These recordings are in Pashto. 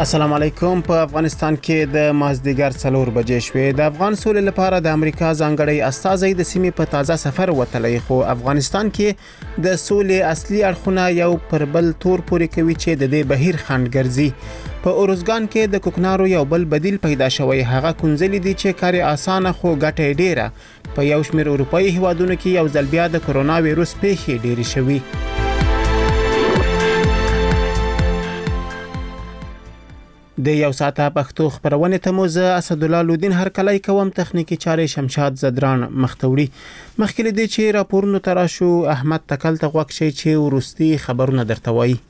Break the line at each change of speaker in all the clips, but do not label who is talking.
السلام علیکم. په افغانستان کې د مازدیګر 4 بجې شوې. د افغان سولې لپاره د امریکا ځانګړی استازی د سیمې په تازه سفر وتلی، خو افغانستان کې د سولې اصلي اړخونه یو پر بل تور پورې کوي چې د دې بهیر خنډ ګرځي. په اورزګان کې د کوکنارو یو بل بدیل پیدا شوی، هغه کونځلې دي چې کار اسانه خو ګټه ډیره. په یو شمېر اروپایي هیوادونو کې یو ځل بیا د کرونا وایروس پیښې ډېرې شوي. د یو ساعته پښتو خبرونه ته مو زه اسد الله لودین هر کله کوم، تخنیکی چارې شمشاد زدران مختوړي. مخکې دې چې راپورونه تراشو احمد تکل ته غوښ شي چې ورستي خبرونه درته وایي.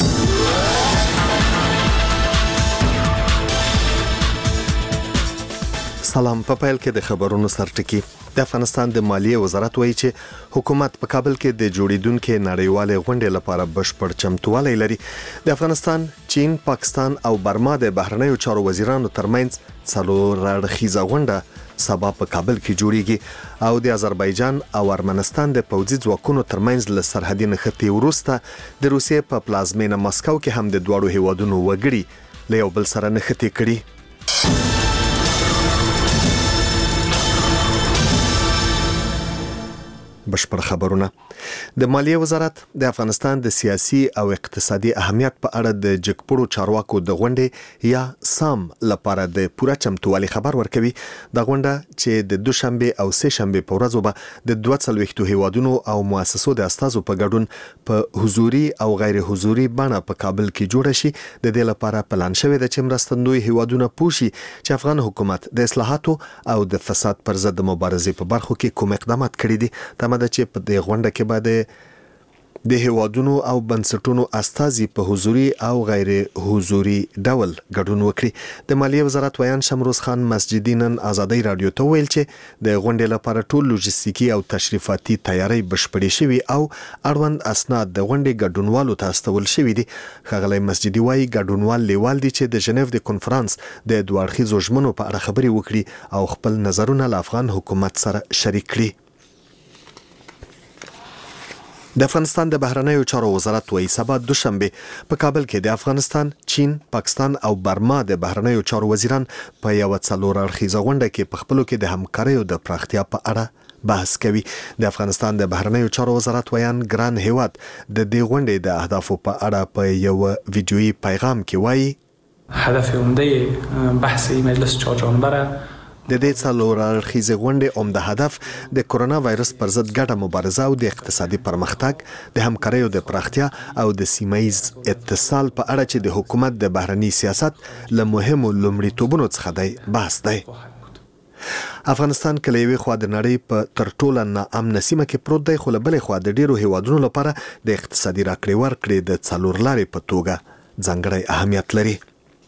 سلام. په پیل کې د خبرونو سرټکی. د افغانستان د مالیې وزارت وایي چې حکومت په کابل کې د جوړیدونکو نړیوالې غونډې لپاره بشپړ چمتووالی لري. د افغانستان، چین، پاکستان او برما د بهرنیو چارو وزیرانو ترمنځ 4 اړخیزه غونډه سبا په کابل کې جوړیږي او د آذربایجان او ارمنستان د پوځي ځواکونو ترمنځ له سرحدي نښتې وروسته د روسیې په پلازمینه مسکو کې هم د دوړو هیوادونو وګړي له یو بل سره نښتې کړي. بشپړ خبرونه. د مالیې وزارت د افغانستان د سیاسي او اقتصادي اهمیت په اړه د جګپړو چارواکو د غونډې یا سام لپاره د پوره چمتووالي خبر ورکوي. د غونډه چې د دوشنبه او سه شنبه په ورځو به د 22 هیوادونو او مؤسسو د استازو په ګډون په حضوري او غیر حضوري بڼه په کابل کې جوړ شي. د دې لپاره پلان شوی د چې مرستندوی هیوادونه پوښي چې افغان حکومت د اصلاحاتو او د فساد پر ضد مبارزې په برخو کې کوم اقدامات کړي دي. تمه ده چې په دې غونډه کې به د هیوادونو او بنسټونو استازي په حضوري او غیر حضوري ډول ګډون وکړي. د مالیې وزارت ویان شمروز خان مسجدي نن آزادۍ رادیو ته ویل چې د غونډې لپاره ټول لوجستیکي او تشریفاتي تیاری بشپړې شوي او اړوند اسناد د غونډې ګډونوالو ته استول شوي دي. ښاغلی مسجدي وایي ګډونوال لیوال دي چې د ژنیو د کنفرانس د دوه اړخیزو ژمنو په اړه خبرې وکړي او خپل نظرونه له افغان حکومت سره شریک کړي. د افغانستان د بهرنیو چارو وزارت وایي سبا دوشنبه په کابل کې د افغانستان، چین، پاکستان او برما د بهرنیو چارو وزیران په یو 4 اړخیزه غونډه کې په خپلو کې د همکاریو د پراختیا په اړه بحث کوي. د افغانستان د بهرنیو چارو وزارت ویان ګران هیواد د دې غونډې د اهدافو په اړه په یو ویډیويي پیغام کې وایي
هدف عمده بحث مجلس 4 جانبه
د دې 4 اړخیزه غونډې عمده هدف د کرونا وایرس پر ضد ګډه مبارزه او د اقتصادي پرمختګ، د همکاریو د پراختیا او د سیمایي اتصال په اړه چې د حکومت د بهرني سیاست له مهمو لومړیتوبونو څخه دی بحث دی. افغانستان کله یوې خوا د نړۍ په تر ټولو ناامنه سیمه کې پروت دی، خو له بلې خوا د ډیرو هیوادونو لپاره د اقتصادي راکړې ورکړې د 4 لارې په توګه ځانګړی اهمیت لري.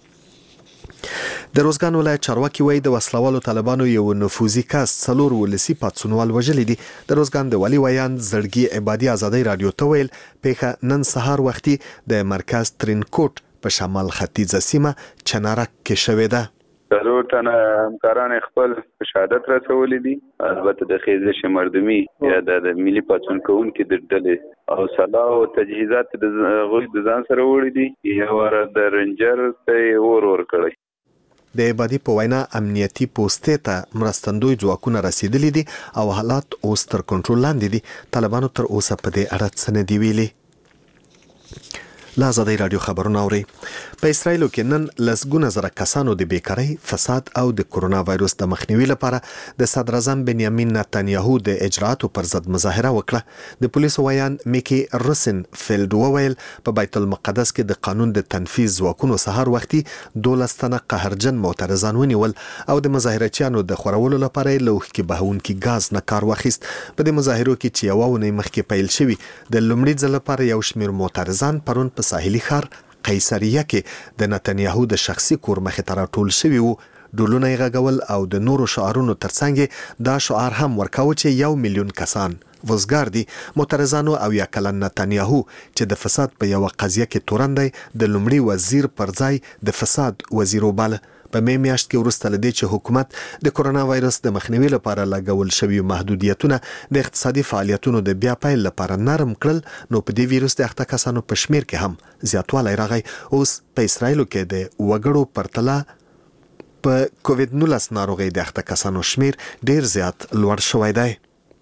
د روزګان ولایت چارواکي وایي د وسلوالو طالبانو یو نفوذي کس 4 ولسي پاتسونوال وژلي دي. د روزګان د والي ویان زړګي عبادي آزادۍ رادیو ته ویل پیښه نن سهار وختي د مرکز ترینکوټ په شمال ختیځه سیمه چنارک کې شوې ده.
ضرور تنه همکاران خپل شهادت رسولي دي. البته د خیزش مردمی یا د ملي پاتون کوونکو د ډلې او سلاح او تجهیزات د غوښ د ځان سره وړي دي. یو ور د رنجر ته ور کړی.
د عبادي په وینا امنیتي پوستې ته مرستندوی ځواکونه رسیدلي دي او حالات اوس تر کنټرول لاندې دي. طالبانو تر اوسه په دې اړه څه نه دی ویلي. لا آزادۍ رادیو خبرونه اوري. په اسرائیل کې نن لسګونه زره کسانو د بیکارۍ، فساد او د کرونا وایروس د مخنیوي لپاره د صدر اعظم بنیامین نتنیاهو د اجراءاتو پر ضد مظاهره وکړه. د پولیسو ویان میکی روسن فیلډ وویل په بیت المقدس کې د قانون د تنفیذ ځواکونو سهار وختي 12 تنه قهرجن معترضان ونیول او د مظاهرچیانو د خورولو لپاره لوښ کې بهونکي غاز نه کار واخیست. په دې مظاهرو کې چې یو ونه مخکې پیل شوی د لومړي ځل لپاره یو شمېر معترضان پرون په ساحلي ښار قیصریه کې د نتنیاهو د شخصي کور مخې ته راټول شوي وو. ډولونه یې غږول او د نورو شعارونو ترڅنګ دا شعار هم ورکاوه چې 1 میلیون کسان وزګار دي. معترضانو او یا کلن نتنیاهو چې د فساد په یو قضیه کې تورن دی د لومړي وزیر پر ځای د فساد وزیر وباله. په می میاشت کې وروسته لدې چې حکومت د کورونا وایرس د مخنیوي لپاره لګول شوی محدودیتونه د اقتصادي فعالیتونو د بیا پیل لپاره نرم کړل، نو په دې ویروس د اخته کسانو په شمیر کې هم زیاتوالی راغی. اوس په اسرائیلو کې د وګړو پرتله په کووید-19 ناروغۍ د اخته کسانو شمیر ډیر زیات لوړ شوی دی.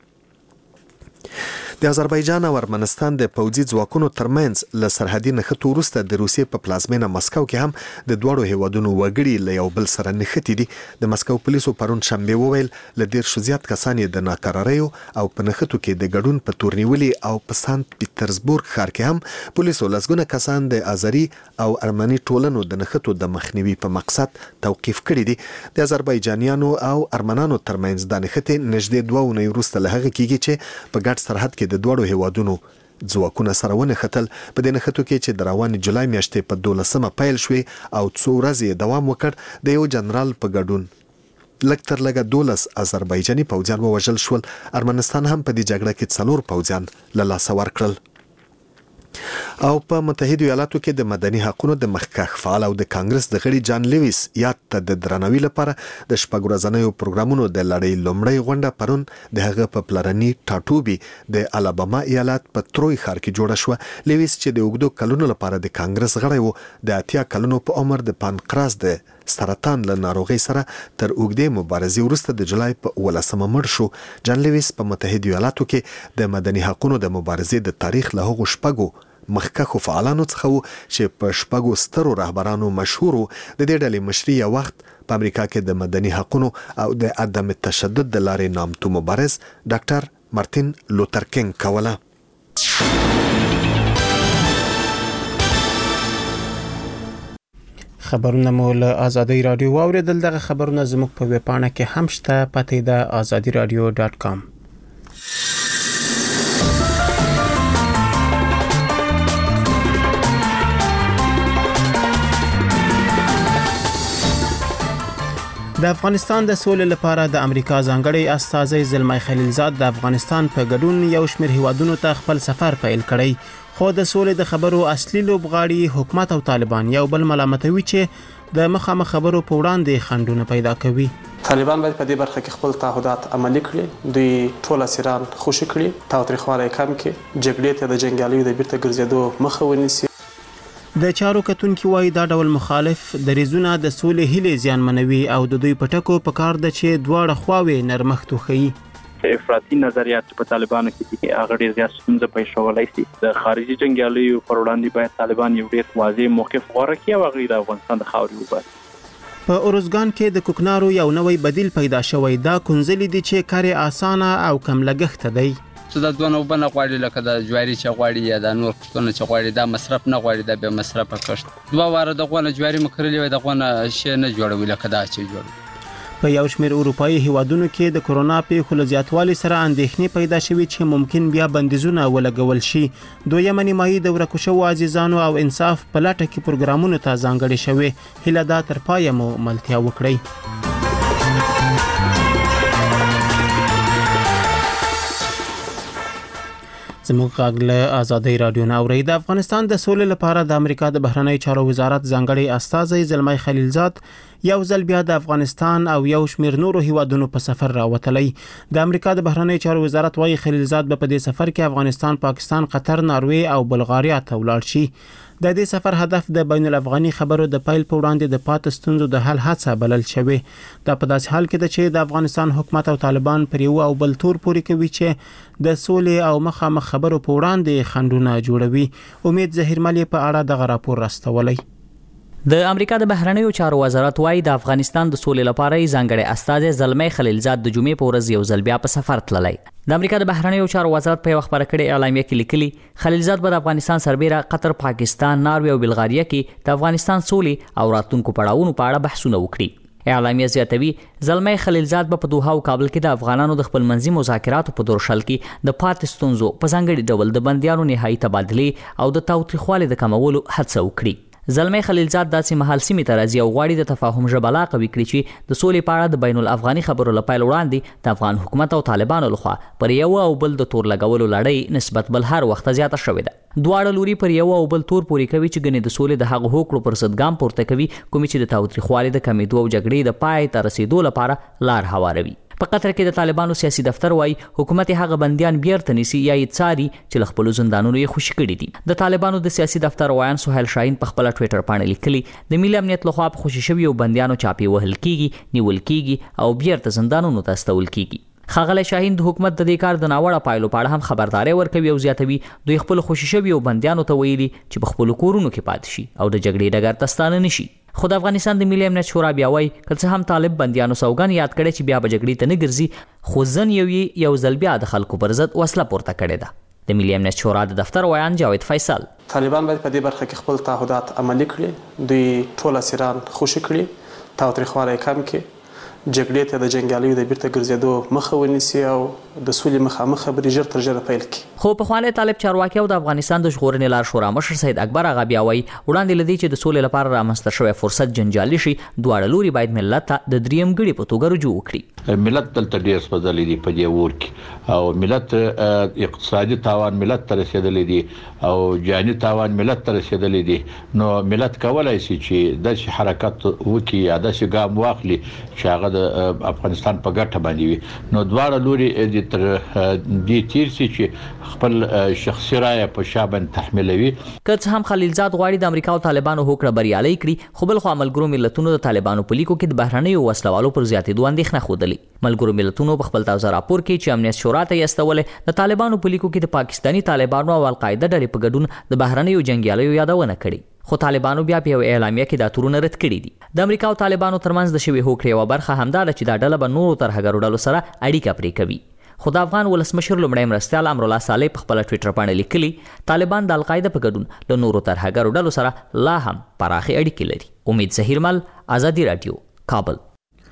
د آذربایجان او ارمنستان د پوځي ځواکونو ترمنځ له سرحدي نښتو وروسته د روسیې په پلازمینه مسکو کې هم د دواړو هیوادونو وګړي له یو بل سره نښتي دي. د مسکو پولیسو پرون شنبه وویل له 10 زیات کسان د ناکراریو او په نښتو کې د ګډون په تور نیولي او په سانت پیټرزبورګ ښار کې هم پولیسو لسګونه کسان د آذری او ارمني ټولنو د نښتو د مخنیوي په مقصد توقیف کړي دي. د آذربایجانیانو او ارمنانو ترمنځ د نښتې نږدې 2 اونۍ وروسته له هغه کېږي چې په ګډ سرحد کې د دوړو هیوادونو ځواکونه سره ونښتل. په دې نښتو کې چې د روانې جولای میاشتې په 12 پیل شوې او څو ورځې دوام وکړ، د یو جنرال په ګډون لږ تر لږه 12 آذربایجاني پوځیان ووژل شول. ارمنستان هم په دې جګړه کې 4 پوځیان له لاسه ورکړل. او په متحده ایالاتو کې د مدني حقوقو د مخکښ فعال او د کانګرس د غړي جان لیویس یاد ته د درناوي لپاره د شپږ ورځنیو پروګرامونو د لړۍ لومړۍ غونډه پرون د هغه په پلرني ټاټوبي د الاباما ایالت په تروي ښار کې جوړه شوه. لیویس چې د اوږدو کلونو لپاره د کانګرس غړی و، د 80 کلونو په عمر د پانکراس د سرطان له ناروغۍ سره تر اوږدې مبارزې وروسته د جولای په 18 مړ شو. جان لیویس په متحده ایالاتو کې د مدني حقوقو د مبارزې د تاریخ له هغو شپږو مخکښو فعالانو څخه و چې په شپږو سترو رهبرانو مشهور. د دې ډلې مشري یو وخت په امریکا کې د مدني حقوقو او د عدم تشدد د لارې نامتو مبارز ډاکټر مارتین لوتر کینګ کوله.
خبرونه مو له آزادۍ رادیو واوریدل. دغه خبرونه زموږ په ویب پاڼه کې هم شته، پته ده azadiradio.com. د افغانستان د سولې لپاره د امریکا ځانګړي استازی زلمای خلیلزاد د افغانستان په ګډون یو شمېر هیوادونو ته خپل سفر پیل کړی، خو د سولې د خبرو اصلي لوبغاړي حکومت او طالبان یو بل ملامتوي چې د مخامخ خبرو په وړاندې خنډونه پیدا کوي.
طالبان باید په دې برخه کې خپل تعهدات عملي کړي، دوی ټول اسیران خوشي کړي، تاوتریخوالی کم کړي، جګړې ته د جنګیالیو د بیرته ګرځېدو مخه ونیسي.
د چارو کتونکي وایي دا ډول مخالف دریځونه د سولې هیلې زیانمنوي او د دوی په ټکو په کار ده چې دواړه خواوې نرمښت وښيي.
افراطي نظریات په طالبانو کې دي، هغه ډېر زیات ستونزه پیښولی شي. د خارجي جنګیالیو پر وړاندې باید طالبان یو ډېر واضح موقف غوره کړي او هغوی د افغانستان د خاورې وباسي.
په اروزګان کې د کوکنارو یو نوی بدیل پیدا شوی. دا کنځلې دي چې کار اسانه او کم لګښت دی.
څه د دوه وبنه غواړي لکه د جواري چې غواړي یا د نور کښتونه چې غواړي، دا مصرف نه غواړي، دا به مصرف کښت. دوه واره د غونه جواري مکرلي وي، د غونه شی نه جوړوي لکه دا چې جوړ.
په یو شمېر اروپایي هیوادونو کې د کورونا پیښو له زیاتوالي سره اندېښنې پیدا شوي چې ممکن بیا بندیزونه ولګول شي. دویمه نیمایي د ورکو شوو عزیزانو او انصاف په لټه کې پروګرامونو ته ځانګړې شوې. هیله ده تر پایه مو ملتیا وکړئ. زموږ غږ له آزادۍ رادیو نه اورئ. د افغانستان د سولې لپاره د امریکا د بهرنیو چارو وزارت ځانګړي استازی زلمای خلیلزاد یو ځل بیا د افغانستان او یو شمېر نورو هیوادونو په سفر راوتلی. د امریکا د بهرنیو چارو وزارت وايي خلیلزاد به په دې سفر کې افغانستان، پاکستان، قطر، ناروې او بلغاریا ته ولاړ شي. د دې سفر هدف د بین الافغاني خبرو د پیل په وړاندې د پاتې ستونزو د حل هڅه بلل شوې. دا په داسې حال کې ده چې د افغانستان حکومت او طالبان پر یو او بل تور پورې کوي چې د سولې او مخامخ خبرو په وړاندې خنډونه جوړوي. امید ظهیرمل په اړه دغه راپور راستولی.
د امریکا د بهرنیو چارو وزارت وايي د افغانستان د سولې لپاره ځانګړي استازی زلمای خلیلزاد د جمعې په ورځ یو ځل بیا په سفر تللی. د امریکا د بهرنیو چارو وزارت په خبره کړې اعلامیه کې لیکلي خلیلزاد به د افغانستان سربېره قطر، پاکستان، ناروې او بلغاریا کې د افغانستان سولې او راتلونکو پړاوونو په اړه بحثونه وکړي. اعلامیه زیاتوي زلمای خلیلزاد به په دوحه او کابل کې د افغانانو د خپل منځي مذاکراتو په دورشل کې د پاتې ستونزو په ځانګړي ډول د بندیانو نهایي تبادلې او د تاوتریخوالي د کمولو هڅه وکړي. زلمی خلیلزاد داسې مهال سیمې ته راځي او غواړي د تفاهم ژبه لا قوي کړي چې د سولې په اړه د بین الافغاني خبرو له پیل وړاندې د افغان حکومت او طالبانو لخوا پر یو او بل د تور لګولو لړۍ نسبت بل هر وخت زیاته شوې ده. دواړه لوري پر یو او بل تور پوري کوي چې ګنې د سولې د هغو هوکړو پر ضد ګام پورته کوي کومې چې د تاوتریخوالي د کمیدو او جګړې د پای ته رسیدو لپاره لار هواروي. په قطر کې د طالبانو سیاسي دفتر وایي حکومت هغه بندیان بیرته نیسي یا یې څاري چې له خپلو زندانونو یې خوشي کړي دي. د طالبانو د سیاسي دفتر وایان سهیل شاهین په خپله ټویټر پاڼه لیکلي د ملي امنیت لخوا په خوشي شویو بندیانو چاپې وهل کیږي، نیول کیږي او بیرته زندانونو ته استول کیږي. ښاغلی شاهین د حکومت د دې کار د ناوړه پایلو په اړه هم خبرداری ورکوي او زیاتوي دوی خپل خوشي شویو بندیانو ته ویلي چې په خپلو کورونو کې پاتې شي او د جګړې ډګر ته ستانه نشي. خو د افغانستان د ملي امنیت شورا بیا وایي که څه هم طالب بندیانو سوګند یاد کړی چې بیا به جګړې ته نه ګرځي، خو ځن یو ځل بیا د خلکو پر ضد وسله پورته کړې ده. د ملي امنیت شورا د دفتر ویان جاوید فیصل
طالبان باید په دې برخه کې خپل تعهدات عملي کړي، دوی ټول اسیران خوشي کړي، تاوتریخوالی کم کړي، جګړې ته د جنګیالیو د بیرته ګرځېدو مخه ونیسي او د سولې مخامخ خبرې ژر تر ژره پیل کړي.
خو پخوانی طالب چارواکي او د افغانستان د ژغورنې لار شورا مشر سید اکبر اغا بیا وایي وړاندې له دې چې د سولې لپاره رامنځته شوی فرصت جنجالي شي، دواړه لوري باید ملت ته د دریم ګړي په توګه رجوع وکړي.
ملت دلته ډېر سوځلی دی په دې اور کې او ملت اقتصادي تاوان ملت ته رسېدلی دی او جاني تاوان ملت ته رسېدلی دی. نو ملت کولای شي چې داسې حرکت وکړي یا داسې ګام واخلي چې هغه د افغانستان په ګټه باندې وي. نو دواړه لوري د تر دې تیر سي چې خپل شخصي رائے په شابن تحمیلوي.
که څه هم خلیلزاد غواړي د امریکا او طالبانو هوکړه بریالۍ کړي، خو بل خو ملګرو ملتونو د طالبانو په لیکو کې د بهرنیو وسلوالو پر زیاتېدو اندېښنه ښودلې. ملګرو ملتونو په خپل تازه راپور کې چې امنیت شورا ته یې استولې د طالبانو په لیکو کې د پاکستاني طالبانو او القاعده ډلې په ګډون د بهرنیو جنګیالیو یادونه کړې. خو طالبانو بیا په اعلامیه کې دا تورونه رد کړي دي. د امریکا او طالبانو ترمنځ د شوی هوکړې یوه برخه همدا ده چې دا ډله به نورو ترهګرو ډلو سره اړیکه پرې کوي. خو د افغان ولسمشر لومړی مرستیال امرالله صالح په خپله ټویټر باندې لیکلي طالبان د القاعده په ګډون له نورو ترهګرو ډلو سره لا هم پراخې اړیکې لري. امید ظهیرمل، ازادي راډیو، کابل.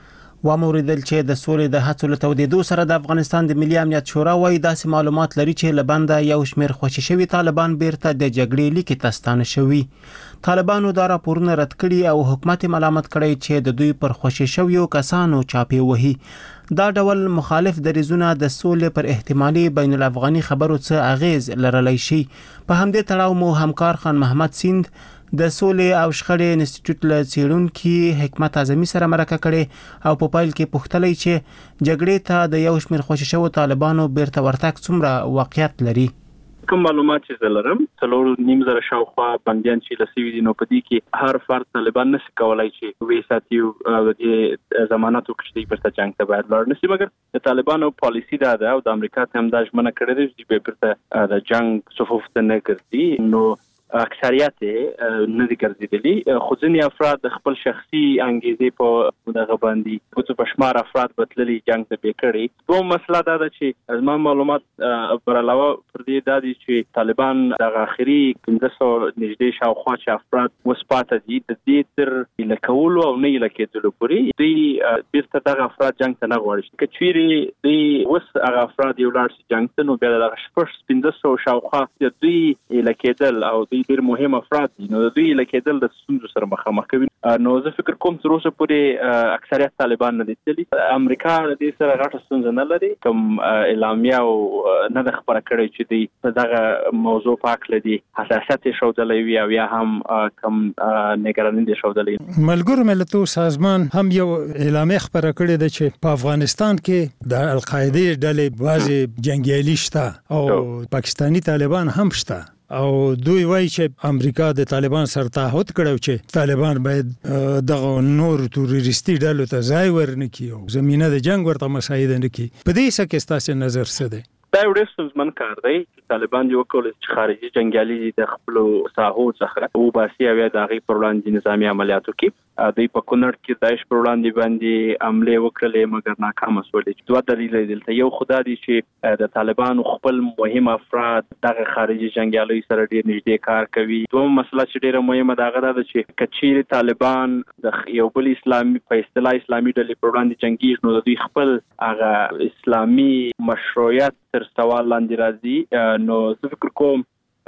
واموریدل چې د سولې د هڅو له تودېدو سره د افغانستان د ملي امنیت شورا وایي داسې معلومات لري چې له بنده یو شمېر خوشي شوي طالبان بیرته د جګړې لیکې ته ستانه شوي. طالبانو دا راپورونه رد کړي او حکومت ملامت کړی چې د دوی پر خوشي شویو کسانو چاپې وهي. دا ډول مخالف دریځونه د سولې پر احتمالي بین الافغاني خبرو څه اغیز لرلی شي. په همدې تړاو مو همکار خان محمد سیند د سولې او شخړې انسټیټیوټ له څېړونکي حکمت اعظمي سره مرکه کړې او په پیل کې پوښتلی چې جګړې ته د یو شمېر خوشي شوو طالبانو بیرته ورتګ څومره واقعیت لري.
کوم معلومات چې زه لرم 3.5 شاوخوا بندیان چې لسوي دي، نو په دې کې هر فرد طالبان نشي کولای چې وې ساتي او د ضمانتو کښتۍ پرته جنگ ته باید لاړ نشي. مګر د طالبانو پالیسی دا ده او د امریکا ته هم دا ژمنه کړې ده چې بیرته د جنگ صفوف ته نه ګرځي. نو اکثریت نه دي ګرځېدلي، خو ځینې افراد د خپل شخصي انګیزې په دغه باندې کوڅو په شمار افراد بتللي جنګ ته بې کړي. دوم مسله دا ده چې زما معلومات بر علاوه پر دې دا دي چې طالبان دغه آخري 1500 نږدې شاوخوا چې افراد اوس پاته دي د دې تر ایله کولو او نه ایله کېدلو پورې دوی بیرته دغه افراد جنګ ته نه غواړي. که چیرې دوی اوس هغه افراد یو لاړ شي جنګ ته، نو بیا دغه 1500 شاوخوا دوی ایله کېدل او ډېر مهم افراد دي، نو دوی لکېدل د ستونزو سره مخامخ کوي. نو زه فکر کوم تر اوسه پورې اکثریت طالبان نه دي تللي. امریکا د دې سره غټه ستونزه نه لري، کوم اعلامیه او نه ده خبره کړې چې دوی په دغه موضوع په هکله دي حساسیت یې ښودلی وي او یا هم کوم نګراني دي ښودلی.
ملګرو ملتونو سازمان هم یو اعلامیه خبره کړې ده چې په افغانستان کې د القاعده ډلې بعضې جنګیالي شته او پاکستاني طالبان هم شته او دوی وایي چې امریکا د طالبان سره تعهد کړو چې طالبان باید دغه نور تروریستي ډلو ته ځای ورنکړي او زمينه د جنگ ورته مساعده نکړي. په دې څه کې ستاسو نظر څه دی؟
دا یو ډېر ستونزمن کار دی چې طالبان یې وکولی چې خارجي جنګیالي د خپلو ساحو څخه وباسي او یا د هغې پر وړاندې نظامي عملیاتو کې دوی په کونړ کې داعش پر وړاندې باندې حملې وکړلې مګر ناکامه شولې. دوه دلیل دلته، یو خدا دی چې د طالبانو خپل مهم افراد دغه خارجي جنګیالیو سره ډېر نږدې کار کوي. دوم مسله چې ډېره مهمه ده هغه دا ده چې که چیرې طالبان د یو بل اسلامي په اصطلاح اسلامي ډلې پر وړاندې جنګېږي، نو د دوی خپل هغه اسلامي مشروعیت تر سوال لاندې راځي. نو زه فکر کوم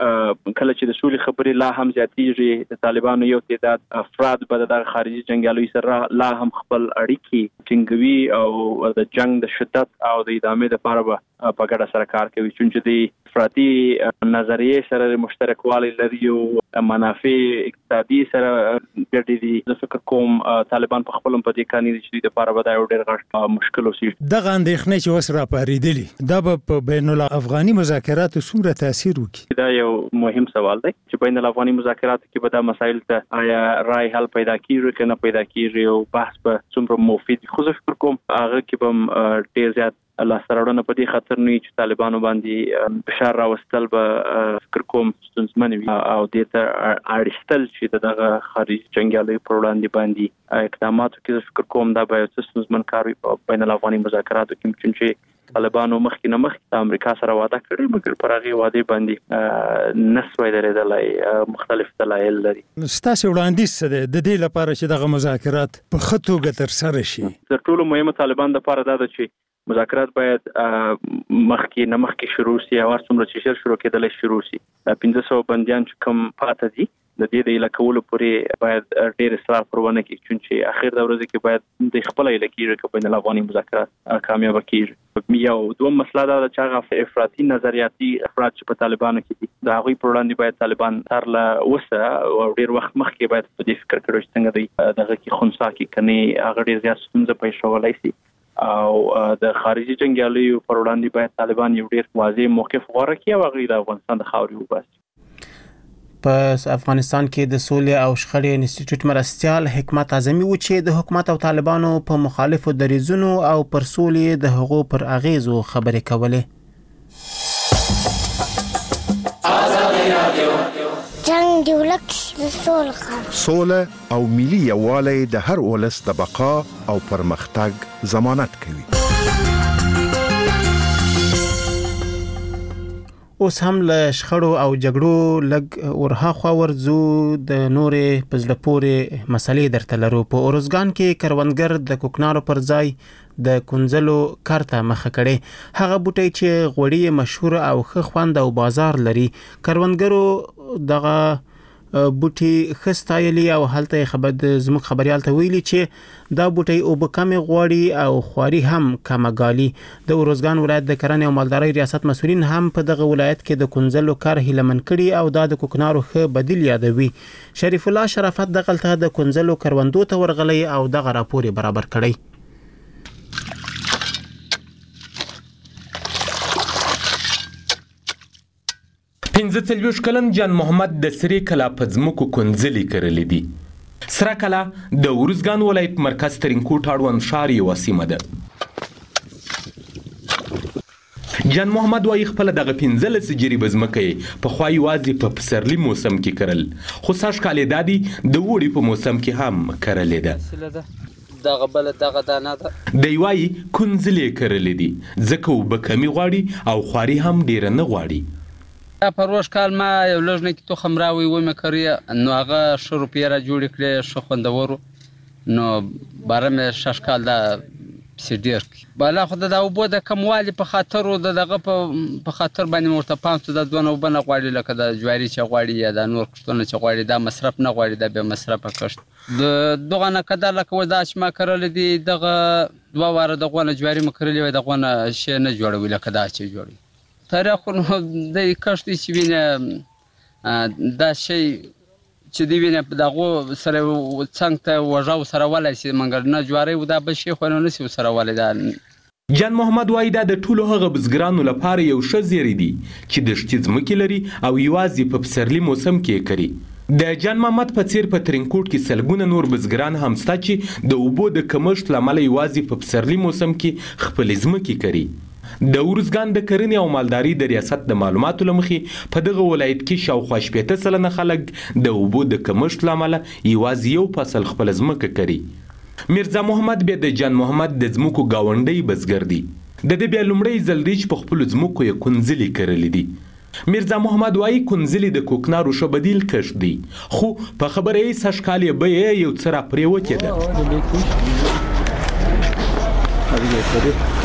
کله چې د سولې خبرې لا هم زیاتېږي د طالبانو یو تعداد افراد به د خارجي جنګیالیو سره لا هم خپل اړیکې ټینګوي او د جنگ د شدت او د ادامې لپاره به په ګډه سره کار کوي چې د افراطي نظریې سره مشترکوالی لري او منافع اقتصادي سره ګډې دي. زه فکر کوم طالبان په خپل په دې کاني چې د لپاره به دا یو ډېر غټ مشکل وي.
دغه اندېښنې چې اوس راپارېدلې دا به په بین الافغاني مذاکراتو څومره تاثیر وکړي؟
دا یو مهم سوال دی چې بین الافغاني مذاکراتو کې به دا مسایل ته آیا رای حل پیدا کیږي که نه پیدا کیږي او بحث به څومره مفید وي. خو زه فکر کوم هغه کې به ډېر زیات الله سره په دې خاطر نه چې طالبانو باندې فشار راوستل به فکر کوم ستونزمن وي او دې ته اړیستل چې دغه خارجي جنګیالیو پر وړاندې باندې اقداماتو کې فکر کوم دا به یو ستونزمن کار وي په بین الافغاني مذاکراتو کې چې طالبانو مخکې نه مخکې د امریکا سره وعده کړې مګر پر هغه وعده باندې نسوي درېدلای مختلف دلایل لري.
ستاسو وړاندیز څه دی د دې لپاره چې دغه مذاکرات په ښه توګه ترسره شي؟
تر ټولو مهمه طالبان لپاره دا ده چې مذاکرات باید مخکې شروع شي او څومره چې ژر شروع کېدلی شروع شي. 1500 بندیان چې کوم پاتې دي د دې د علاقولو پورې باید ډېر اصرار پر ونه کړي چې اخر د ورځې کې باید د خپل علاقې کې بین الافغاني مذاکرات کامیاب کیږي. یو دوه مسله دا چې هغه افراطي نظریاتي افراد چې په طالبانو کې دي د هغوی پر وړاندې باید طالبان ترله وسه او ډېر وخت مخکې باید په دې فکر کړو چې څنګه دوی دغه کې خنثی کې کني هغه ډېر زیات ستونزه پیښ ولی شي او د خارجي جنګیالیو پر وړاندې باید طالبان یو ډېر واضح موقف غوره کړي او هغوی د افغانستان د خاورې وباسي.
په افغانستان کې د سولې او شخړې انسټیټیوټ مرستیال حکمت اعظمي و چې د حکومت او طالبانو په مخالفو دریځونو او پر سولې د هغو پر اغیزو خبرې کولې.
جنگ دی ولک د
سوله او ملي یووالی د هر ولس د بقا او پرمختګ ضمانت کوي.
اوس هم له شخړو او جګړو لږ ورهاخوا ورځو د نورې په زړه پورې مسلې درته لرو. په اروزګان کې کروندګر د کوکنارو پر ځای د کنځلو کار ته مخه کړې. هغه بوټی چې غوړي مشهور او ښه خوند او بازار لري کروندګرو دغه بوټي خستایلی او هلته زموږ خبريال ته ویلي چې دا بوټي او بکمه غوړي او خواري هم کمګالي. د اروزګان ولایت د کرنې او مالدارۍ ریاست مسؤلین هم په دغه ولایت کې د کنځلو کار هیلمن کړي او دا د کوکنارو ښه بدیل یادوي. شریف الله شرافت دغلته د کنځلو کروندو ته ورغلی او دغه راپور برابر کړی.
15 کلن جان محمد د سری کلا په ځمکو کنځلې کرلې دي. سره کلا د اروزګان ولایت مرکز ترینکوټ اړوند ښار یوه سیمه ده. جان محمد وايي خپل دغه 15 جریبه ځمکه یې پخوا یوازې په پسرلي موسم کې کرل خو سږ کال یې دا دي د اوړي په موسم کې هم کرلې ده.
دغه بل دغه دانه ده
دی وايي کنځلې کرلې دي ځکه اوبه کمې غواړي او خواري هم ډیره نه غواړي.
په روش کال ما یو لږ نه کې تخم راوي ومه کړی نو هغه ښه روپیه را جوړې کړې ښه خوندورو نو باره مې شش کال دا پسې ډېر کړي بالا خو د اوبو د کموالي په خاطر او دغه په خاطر باندې ورته پام ته د دونه اوبه نه غواړي لکه د جواري چې غواړي یا د نور کښتونه چې غواړي دا مصرف نه غواړي دا بیا مصرفه کښت د دغه نه کده لکه دا چې ما کرلې دي دغه 2 واره دغه نه جواري مې کرلې وای دغه نه شی نه جوړوي لکه دا چې جوړي تاریخ نو د کښت چې وینه دا شی چې دی وینه په دغه سره څنګه ته وژاو سره ولای شي منګر نه جواري و دا به شي خو نه نسی سره ولای دا.
جان محمد وايي دا د ټولو هغه بزګرانو لپاره یو ښه زیری دی چې د شتي ځمکې لري او یوازې په پسرلي موسم کې کوي. د جان محمد په څیر په ترینکوټ کې سلګونه نور بزګران هم ستا چې د اوبو د کمښت لامل یوازې په پسرلي موسم کې خپل ځمکې کوي. د اروزګان د کرنې او مالدارۍ د ریاست د معلوماتو لمخې په دغه ولایت کې شاوخوا 80% خلک د اوبو د کمښت لامل یوازې یو فصل خپل ځمکه کوي. میرزا محمد بیا د جان محمد د ځمکو گاونډی بزګر دی. د دې بیا لومړی ځل دی چې په خپل ځمکو یې کنځلې کرلې دي. میرزا محمد وايي کنځلې د کوکنارو ښه بدیل کښت دی خو په خبره یې سږ کال یې بیه یو څه راپرېوتې ده.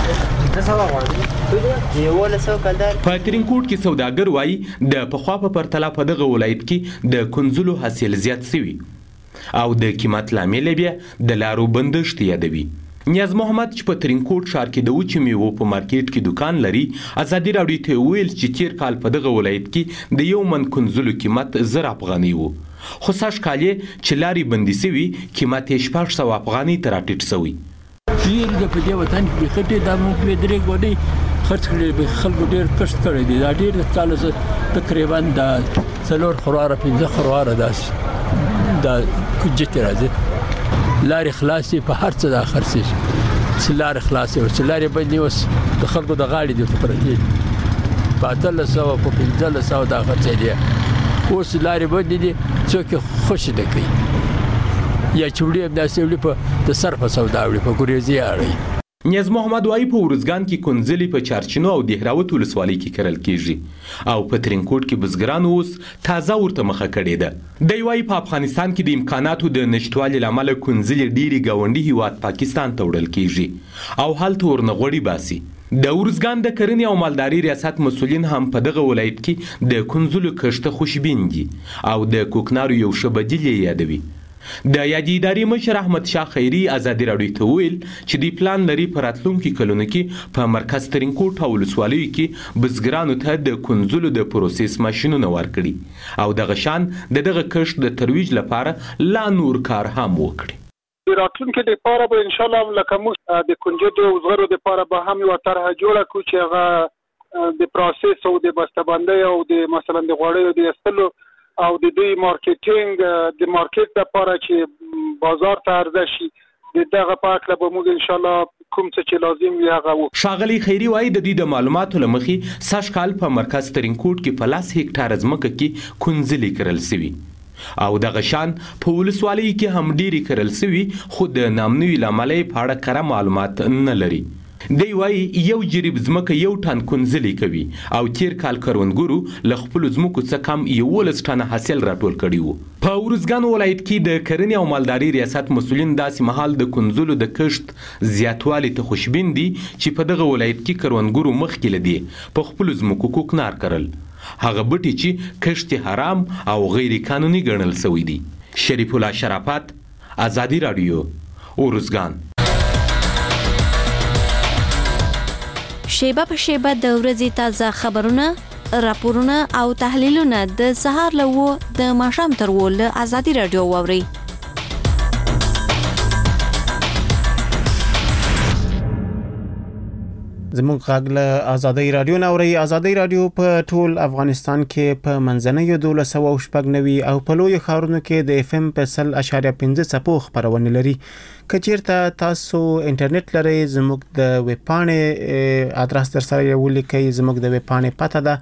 په ترینکوټ کې سوداګر وایي د پخوا په پرتله په دغه ولایت کې د کنځلو حاصل زیات شوی او د قیمت لامل بیا د لارو بندښت یادوي. نیاز محمد چې په ترینکوټ ښار کې د وچې میوو په مارکیټ کې دکان لري ازادي راډیو ته ویل چې تیر کال په دغه ولایت کې د یو من کنځلو قیمت 1000 افغانۍ و، خو سږ کال چې لارې بندي شوي قیمت یې 600 افغانۍ ته راټیټ شوی.
ډېر د په دې وطن کې خټې د موږ درې ګوډۍ خرڅ کړي، خلکو ډېر کښت کړی دی. دا ډېر کاله تقریبا د 4 خرواره 5 خرواره داسې د کوجې راځي. لارې خلاصې په هر څه دا خرڅېږي چې لارې خلاصې او چې لارې بندې اوس د خلکو د غاړې دي پرتې په 1300 په 1500 دا خرڅېدي. اوس لارې بندې دي څوک خوشي نه کوي یا چې وړي همداسې وړي په د سر په سودا وړي په ګریزي اړوي.
نیاز محمد وایي په ورزګان کې کنځلې په چارچینو او دهراوت ولسوالۍ کې کرل کیږي او په ترینکوټ کې بزګران اوس تازه ورته مخه کړې ده. دی وایي په افغانستان کې د امکاناتو د نشټوالي له امله کنځلې ډېرې ګاونډي هیواد پاکستان ته وړل کیږي او هلته ورنه غوړي باسي. د ورزګان د کرنې او مالداري ریاست مسؤلین هم په دغه ولایت کې د کنځلو کښت خوشبین دي او د کوکنارو یو ښه بدیل یې یادوي. د یادې ادارې مشر احمد شاه خیري ازادي راډیو ته ویل چې د پلان لري په راتلونکي کلونو کې په مرکز ترینکوټ او ولسوالیو کې بزګرانو ته د کنځلو د پروسس ماشینونه ورکړي او دغه شان دغه کښت د ترویج لپاره لا نور کار هم وکړي.
راتلونکي لپاره به ان شاء الله لکه موږ د کنجدو او زغرو لپاره به هم یو طرح جوړه کړو چې هغه د پروسس او د بسته‌بندۍ او د مثلا د غوړیو د استلو او د دوی مارکیټینګ د مارکیټ لپاره چې بازار ته عرضه شي دغه په اړه به موږ ان شاء الله کوم څه چې لازم وي هغه وو.
ښاغلي خیري وایي د دوی د معلوماتو له مخې سږ کال په مرکز ترینکوټ کې په 10 هکټاره ځمکه کې کنځلې کرل شوي او دغه شان په ولسوالۍ کې هم ډېرې کرل شوي خو د نامنوي له امله یې په اړه کره معلومات نه لري. دی وایي یو جریب ځمکه 1 ټن کنځلې کوي او تیر کال کروندګرو له خپلو ځمکو څخه کم 11 ټنه حاصل راټول کړي وو. په ورزګان ولایت کې د کرنې او مالداري ریاست مسؤلین داسې مهال د کنځلو د کښت زیاتوالي ته خوشبین دي چې په دغه ولایت کې کروندګرو مخکې له دې په خپلو ځمکو کوکنار کرل، هغه بټي چې کښت حرام او غیر قانوني ګڼل شوی دي. شریف الله شرافت، ازادي راډیو، ورزګان.
شیبه په شیبه د ورځې تازه خبرونه، راپورونه او تحلیلونه د سهار له 9 د ماښام تر 10 له ازادي راډیو واورئ.
زموږ غږ له ازادي راډیو نه اورئ. ازادي راډیو په ټول افغانستان کې په منځنیو 1290 او په لویو ښارونو کې د FM په 100.5 څپو خپرونه لري. که چیرته تاسو انټرنیټ لرئ زموږ د ویب پاڼې ادرس در سره ولیکئ. زموږ د ویب پاڼې پته ده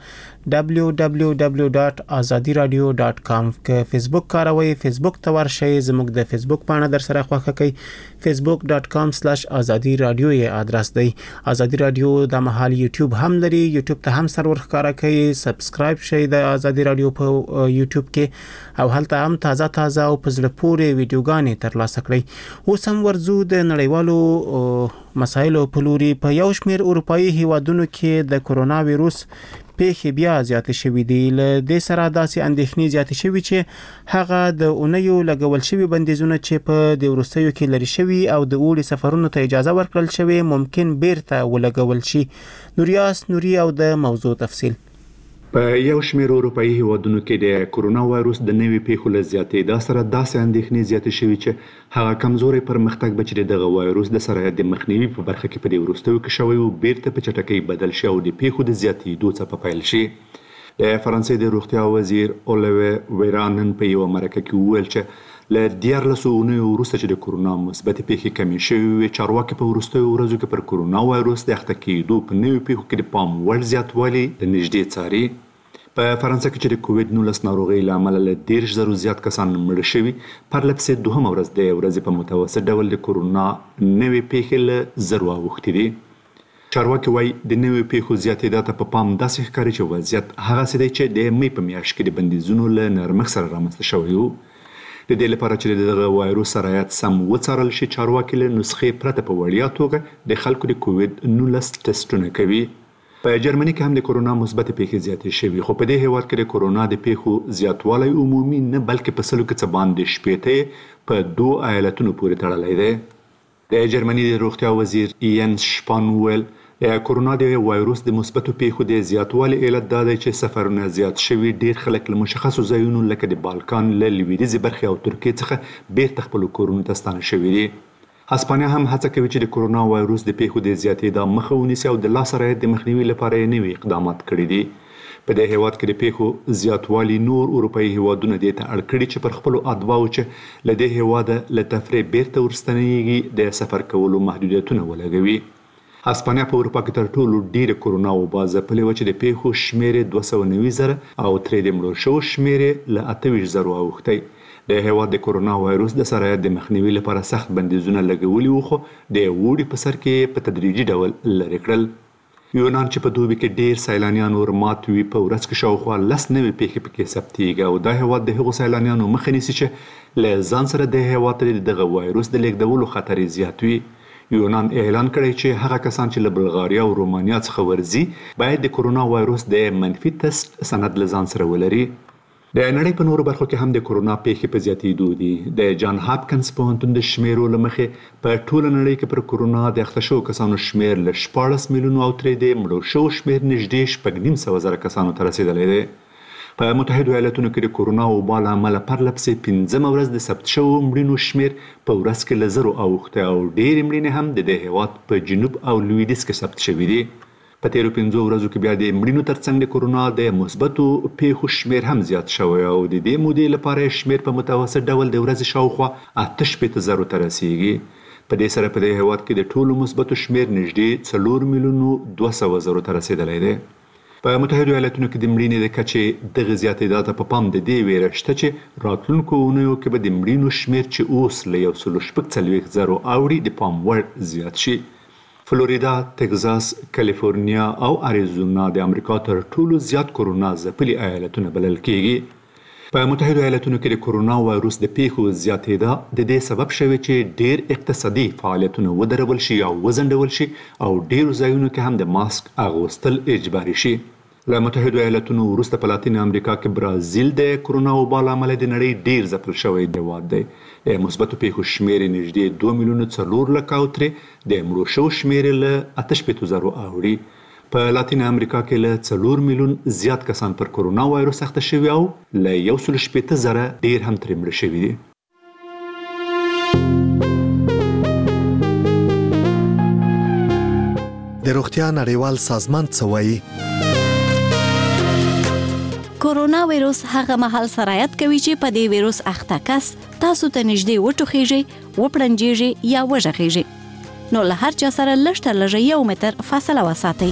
www.azadiradio.com. که فیسبوک کاروئ فیسبوک ته ورشئ. زموږ د فیسبوک پاڼه در سره خوښه کړئ. facebook.com/azadi radio یې ادرس دی. ازادي رادیو د محل یوټیوب هم لري. یوټیوب ته هم سرور ښکارا کوي. سبسکرایب شئ د ازادي رادیو په یوټیوب کې او هلته هم تازه او په زړه پورې ویډیوګانې ترلاسه کړئ. اوس هم ورزو د نړیوالو مسایلو په لوري. په یو شمېر اروپایي هیوادونو کې د کرونا وایروس پیښې بیا زیاتې شوې دي. له دې سره داسې اندېښنې زیاتې شوې چې هغه د اونیو لګول شوي بندیزونه چې په د وروستیو کې لري شوي او د اوړي سفرونو ته اجازه ورکړل شوې ممکن بیرته ولګول شي. نوریاس نوري او د موضوع تفصیل.
په یو شمېر اروپایي هیوادونو کې د کرونا وایروس د نوي پیښو له زیاتېدا سره داسې اندېښنې زیاتې شوي چې هغه کمزوري پرمختګ به چې دغه وایروس د سره د مخنیوي په برخه کې په دې وروستیو کې شوی او بیرته په چټکۍ بدل شي او د پیښو د زیاتېدو څخه پیل شي. د فرانسې د روغتیا وزیر اولیوی ویران په یو مرکه کې وویل چې له 14 اونیو وروسته چې د کرونا مثبت پیښې کمې شوې چارواکي په وروستیو ورځو کې پر کرونا وایروس د اخته کېدو په نوي پیښو کې د پام وړ زیاتوالی د نږدې څاري. په فرانسه کې چې د کووډ-19 ناروغۍ له امله له 10,000 زیات کسان مړه شوي پرلپسې دوهمه ورځ د ورځې په متوسط ډول د کرونا نوې پیښې له 0 اوښتې دي. چارواکي وایي د نوې پیښو زیاتېدا ته په پام داسې ښکاري چې وضعیت هغسې دی چې د مې په میاشت کې د بندیزونو له نرمښت سره رامنځته شوی و. د دې لپاره چې دغه وایروس سرایت سم وڅارل شي چارواکي له نسخې پرته په وړیا توګه د خلکو د کووید 19 ټسټونه کوي. په جرمني کې هم د کورونا مثبت پیښې زیاتې شوي، خو په دې هیواد کې د کورونا د پیښو زیاتوالی عمومي نه بلکې په سلو کې څه باندې شپېته په 2 ایالتونو پورې تړلی دی. د جرمني د روغتیا وزیر ینس شپان ویل د کورونا د وایروس د مثبتو پیښو د زیاتوالي علت دا دی چې سفرونه زیات شوي، ډیر خلک له مشخصو ځایونو لکه د بالکان له لویدیځې برخې او ترکیې څخه بیرته خپلو کورونو ته ستانه شوي دي. هسپانیا هم هڅه کوي چې د کورونا وایروس د پیښو د زیاتېدا مخه ونیسي او د لاسته راوړنې د مخنیوي لپاره یې نوي اقدامات کړي دي. په دې هیواد کې د پیښو زیاتوالی نور اروپایي هیوادونه دې ته اړ کړي چې پر خپلو ادعاو چې له دې هیواده له تفریح بیرته ورستنیږي د سفر کولو محدودیتونه ولګوي. هسپانیا په اروپا کې تر ټولو ډیره کورونا وبا ځپلې وه چې د پیښو شمېر 290,000 او ترې د مړو شوو شمېر له 28,000 اوښتی. د هیواد د کورونا وایروس د سرایت د مخنیوي لپاره سخت بندیزونه لګولي وو، خو د اوړي په سر کې په تدریجي ډول لرې کړل. یونان چې په دوبي کې ډیر سیلانیان ورمات وي، په ورځ کې شاوخوا 10 نوې پیښې پکې ثبتېږي او دا هیواد د هغو سیلانیانو مخه نیسي چې له ځان سره د هیواد ته دغه وایروس د لیږدولو خطر زیات وي. یونان اعلان کړی چې هغه کسان چې له بلغاریا او رومانیا څخه ورځي باید د کورونا وایروس د منفي ټسټ سند له ځان سره ولري. د نړۍ په نورو برخو کې هم د کورونا پیښې په زیاتېدو دي. د جان هاپکنس پوهنتون د شمیرو له مخې په ټوله نړۍ کې پر کورونا د اخته شوو کسانو شمیر له 14 میلیونو او ترې د مړو شوو شمیر نږدې 6.5 کسانو ته رسېدلی دی. په متحدو ایالتونو کې د کورونا وبا له امله پرلپسې 5مه ورځ د ثبت شوو مړینو شمیر په ورځ کې له 0 اوښتی او ډېرې مړینې هم د دې هیواد په جنوب او لویدیځ کې ثبت شوي دي. په تیرو 5 ورځو کې بیا د مړینو ترڅنګ د کورونا د مثبتو پیښو شمیر هم زیات شوی او د دې مودې لپاره شمیر په متوسط ډول د ورځې شاوخوا 88,000 ته رسیږي. په دې سره په دې هیواد کې د ټولو مثبتو شمیر نږدې 4,200,000 ته رسېدلی دی. په متحدو ایالتونو کې د مړینې د کچې دغه زیاتېدا ته په پام د دې ویره شته چې راتلونکو اونیو کې به د مړینو شمیر چې اوس له 140,000 اوړي د پام وړ زیات شي. فلوریدا، تگزاس، کالیفورنیا او اریزونا د امریکا تر ټولو زیات کورونا ځپلي ایالتونه بلل کېږي. په متحدو ایالتونو کې د کورونا وایروس د پیښو زیاتېدا د دې سبب شوی چې ډېر اقتصادي فعالیتونه ودرول شي یا وځنډول شي او ډېرو ځایونو کې هم د ماسک اغوستل اجباري شي. له متحدو ایالتونو وروسته په لاتین امریکا کې برازیل د کورونا وبا له امله د نړۍ ډیر ځپل شوی هیواد دی. د مثبتو پیښو شمیر نږدې 2,400,000 او ترې د مړو شوو شمیر له 88,000 اوړي. په لاتین امریکا کې له 4 میلیون زیات کسان پر کورونا وایروس اخته شوي او له 180,000 ډیر هم ترې مړه شوي دي.
د روغتیا نړیوال سازمان څه وایي؟
کورونا وایروس هغه مهال سرایت کوي چې په دې وایروس اخته کس تاسو ته نږدې وټوخیږي، وپړنجیږي یا وژغیږي. نو له هر چا سره لږ تر لږه 1 متر فاصله وساتئ.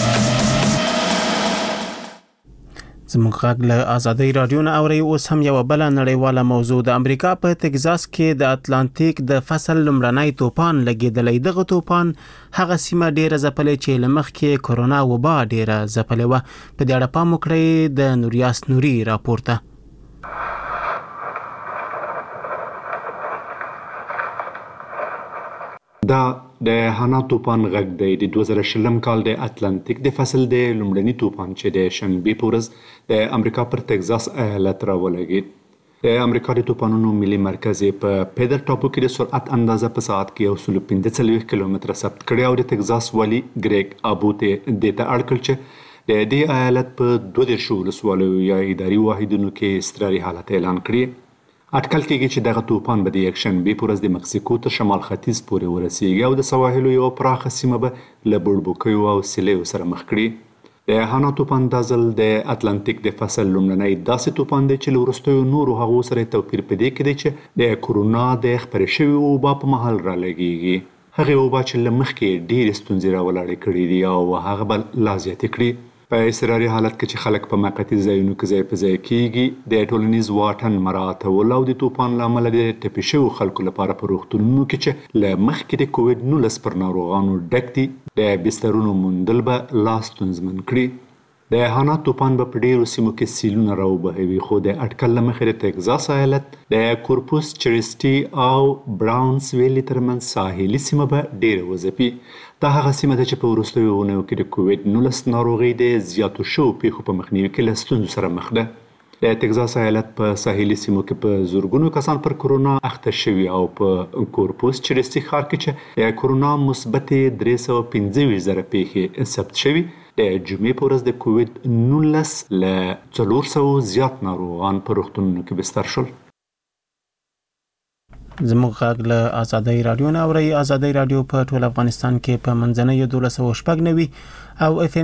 زموږ غږ له آزادۍ رادیو نه اورئ. اوس هم یوه بله نړیواله موضوع. د امریکا په تگزاس کې د اتلانتیک د فصل لومړنی توپان لګېدلی. دغه توپان هغه سیمه ډیره ځپلې چې له مخکې کورونا وبا ډیره ځپلې وه. په دې اړه پام وکړئ د نوریاس نوري راپور ته.
دا د هانا توپان غږ دی. د 2020 کال د اتلانتیک د فصل د لومړني توپان چې د شنبې په ورځ د امریکا پر تگزاس ایالت راولګېد. د امریکا د توپانونو ملي مرکز په پیدر ټاپو کې د سرعت اندازه په ساعت کې 145 کیلومتره ثبت کړی او د تگزاس والی ګریګ ابوت دې ته اړ کړ چې د دې ایالت په 22 ولسوالیو یا اداري واحدونو کې اضطراري حالت اعلان کړي. اټکل کېږي چې دغه توپان به د یکشنبې په ورځ د مکسیکو تر شمال ختیځ پورې ورسیږي او د سواحلو یوه پراخه سیمه به له بوړبوکیو او سیلیو سره مخ کړي. د هانا توپان دا ځل د اتلانتیک د فصل لومړنی داسې توپان دی چې له وروستیو نورو هغو سره توپیر په دې کې دی چې د کورونا د خپرې شوي وبا په مهال رالګېږي. هغې وبا چې له مخکې ډېرې ستونزې راولاړې کړي دي او هغه به لا زیاتې کړي. په اضطراري حالت کې چې خلک په موقتي ځایونو کې ځای په ځای کېږي، د ټولنیز واټن مراعاتول او د توپان له امله د ټپي شویو خلکو لپاره په روغتونونو کې چې له مخکې د کووید 19 پر ناروغانو ډک دي د بسترونو موندل به لا ستونزمن کړي. د هانا طوفان په ډیرو سیمو کې سیلونه راوبهوي، خو د اټکل له مخې د ټکزاس ایالت د کورپوس چریسټي او براونز ویلي ترمنځ ساحلي سیمه به ډیره وځپي. دا هغه سیمه ده چې په وروستیو اونیو کې د کووډ-19 ناروغۍ د زیاتو شویو پیښو په مخنیوي کې له ستونزو سره مخ ده. د ټکزاس ایالت په ساحلي سیمو کې په زورګونو کسان پر کرونا اخته شوي او په کورپوس چریسټي ښار کې چې د کرونا مثبت 315,000 پیښې ثبت شوي. د جمعې په ورځ د کووډ-19 له 400 زیات ناروغان په روغتونونو کې بستر شول.
زموږ غږ له آزادۍ رادیو نه اورئ. آزادۍ رادیو په ټول افغانستان کې په منځنۍ 1290 او اف ام